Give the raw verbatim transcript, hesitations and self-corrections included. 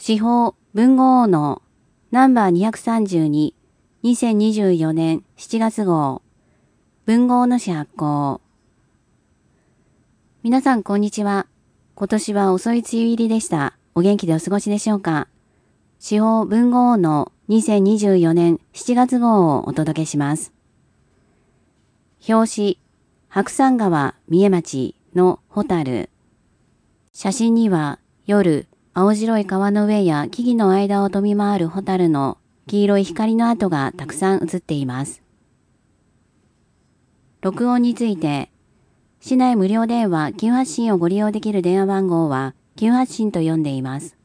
司法文豪王のナンバーにひゃくさんじゅうに、にせんにじゅうよねんしちがつ号、文豪の詩発行。皆さんこんにちは。今年は遅い梅雨入りでした。お元気でお過ごしでしょうか。司法文豪王のにせんにじゅうよねんしちがつ号をお届けします。表紙、白山川三重町のホタル。写真には夜、青白い川の上や木々の間を飛び回るホタルの黄色い光の跡がたくさん映っています。録音について、市内無料電話急発信をご利用できる電話番号は急発信と読んでいます。